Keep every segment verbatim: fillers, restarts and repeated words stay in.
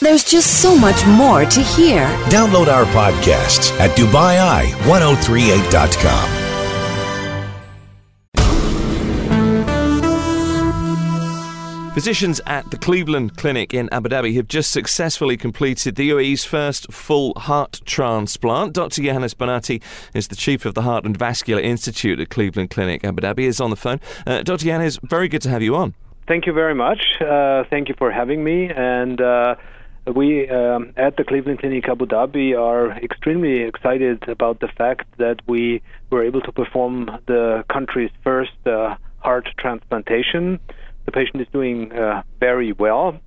There's just so much more to hear. Download our podcasts at Dubai Eye ten thirty-eight dot com. Physicians at the Cleveland Clinic in Abu Dhabi have just successfully completed the U A E's first full heart transplant. Doctor Johannes Bonatti is the chief of the Heart and Vascular Institute at Cleveland Clinic Abu Dhabi. Is on the phone. Uh, Doctor Johannes, very good to have you on. Thank you very much. Uh, thank you for having me. And uh, we um, at the Cleveland Clinic Abu Dhabi are extremely excited about the fact that we were able to perform the country's first uh, heart transplantation. The patient is doing uh, very well.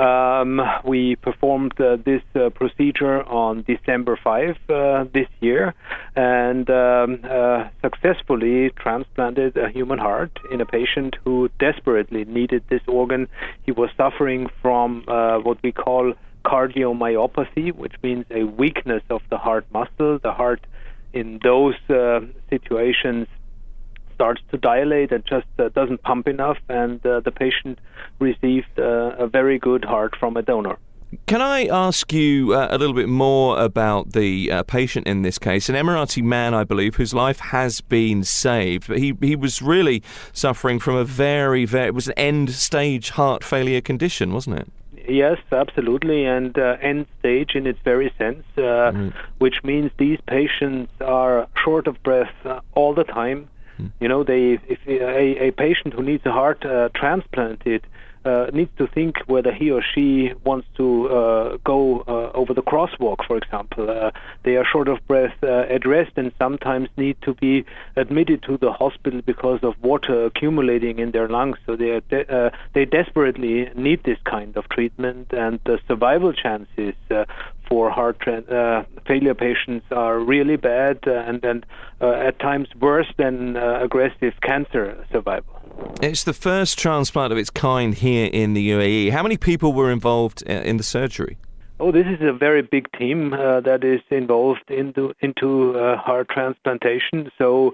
Um, we performed uh, this uh, procedure on December fifth uh, this year and um, uh, successfully transplanted a human heart in a patient who desperately needed this organ. He was suffering from uh, what we call cardiomyopathy, which means a weakness of the heart muscle. The heart in those uh, situations starts to dilate and just uh, doesn't pump enough, and uh, the patient received uh, a very good heart from a donor. Can I ask you uh, a little bit more about the uh, patient in this case? An Emirati man, I believe, whose life has been saved, but he, he was really suffering from a very, very, it was an end-stage heart failure condition, wasn't it? Yes, absolutely, and uh, end stage in its very sense, uh, mm. which means these patients are short of breath uh, all the time. You know, they if a, a patient who needs a heart uh, transplanted uh, needs to think whether he or she wants to uh, go uh, over the crosswalk, for example. Uh, they are short of breath uh, at rest and sometimes need to be admitted to the hospital because of water accumulating in their lungs. So they are de- uh, they desperately need this kind of treatment, and the survival chances uh, for heart tra- uh, failure patients are really bad uh, and, and uh, at times worse than uh, aggressive cancer survival. It's the first transplant of its kind here in the U A E. How many people were involved in the surgery? Oh, this is a very big team uh, that is involved into into uh, heart transplantation. So,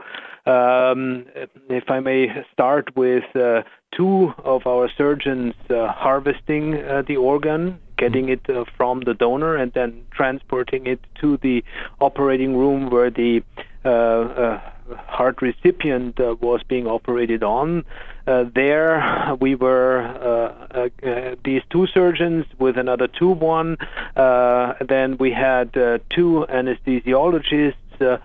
um, if I may start with uh, two of our surgeons uh, harvesting uh, the organ, getting it uh, from the donor, and then transporting it to the operating room where the uh, uh, heart recipient uh, was being operated on. Uh, there we were uh, uh, uh, these two surgeons with another two one. Uh, then we had uh, two anesthesiologists, uh,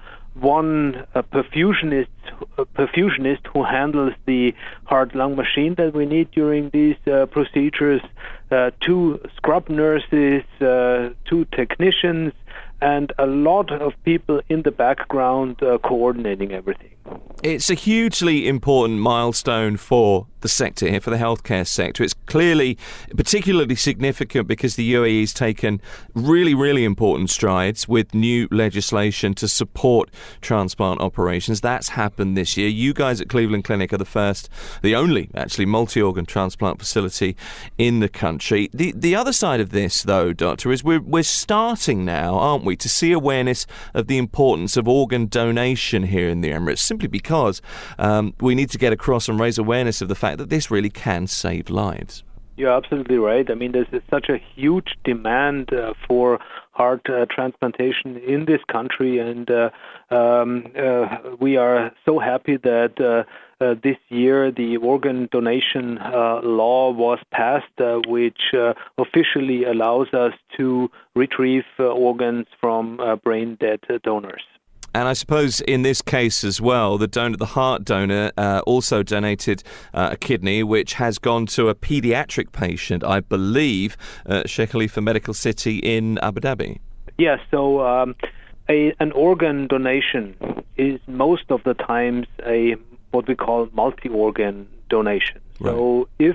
one a perfusionist, a perfusionist who handles the heart-lung machine that we need during these uh, procedures, uh, two scrub nurses, uh, two technicians, and a lot of people in the background uh, coordinating everything. It's a hugely important milestone for the sector here, for the healthcare sector. It's clearly particularly significant because the U A E has taken really, really important strides with new legislation to support transplant operations. That's happened this year. You guys at Cleveland Clinic are the first, the only, actually, multi-organ transplant facility in the country. The the other side of this, though, Doctor, is we're, we're starting now, aren't we, to see awareness of the importance of organ donation here in the Emirates, simply because um, we need to get across and raise awareness of the fact that this really can save lives. You're absolutely right. I mean, there's such a huge demand uh, for heart uh, transplantation in this country, and uh, um, uh, we are so happy that uh, uh, this year the organ donation uh, law was passed, uh, which uh, officially allows us to retrieve uh, organs from uh, brain-dead uh, donors. And I suppose in this case as well, the donor, the heart donor, uh, also donated uh, a kidney, which has gone to a paediatric patient, I believe, at Sheikh Khalifa Medical City in Abu Dhabi. Yes, so um, a, an organ donation is most of the times a what we call multi-organ donation. Right. So if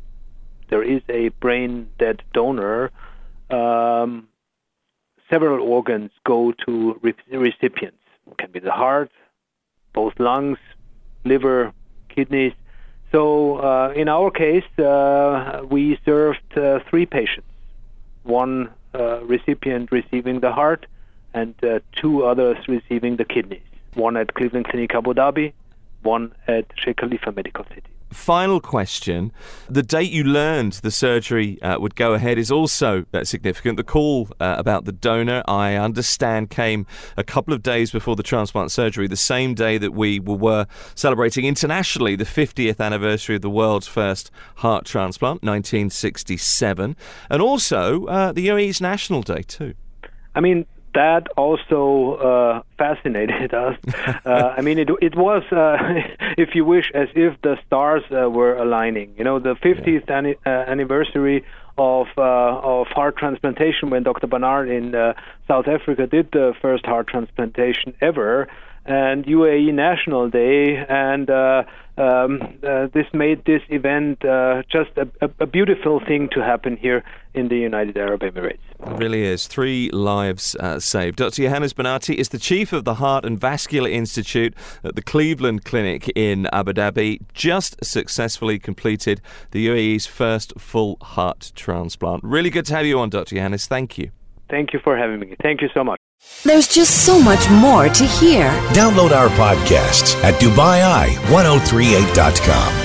there is a brain-dead donor, um, several organs go to re- recipients. It can be the heart, both lungs, liver, kidneys. So uh, in our case, uh, we served uh, three patients, one uh, recipient receiving the heart and uh, two others receiving the kidneys, one at Cleveland Clinic Abu Dhabi, one at Sheikh Khalifa Medical City. final question. The date you learned the surgery uh, would go ahead is also uh, significant. The call uh, about the donor, I understand, came a couple of days before the transplant surgery, the same day that we were celebrating internationally the fiftieth anniversary of the world's first heart transplant, nineteen sixty-seven, and also uh, the U A E's National Day too. I mean, that also uh, fascinated us. Uh, I mean, it it was, uh, if you wish, as if the stars uh, were aligning. You know, the fiftieth yeah. an, uh, anniversary of uh, of heart transplantation, when Doctor Barnard in uh, South Africa did the first heart transplantation ever, and U A E National Day, and uh, um, uh, this made this event uh, just a, a, a beautiful thing to happen here in the United Arab Emirates. It really is. Three lives uh, saved. Doctor Johannes Bonati is the chief of the Heart and Vascular Institute at the Cleveland Clinic in Abu Dhabi. Just successfully completed the U A E's first full heart transplant. Really good to have you on, Doctor Johannes. Thank you. Thank you for having me. Thank you so much. There's just so much more to hear. Download our podcasts at Dubai Eye ten thirty-eight dot com.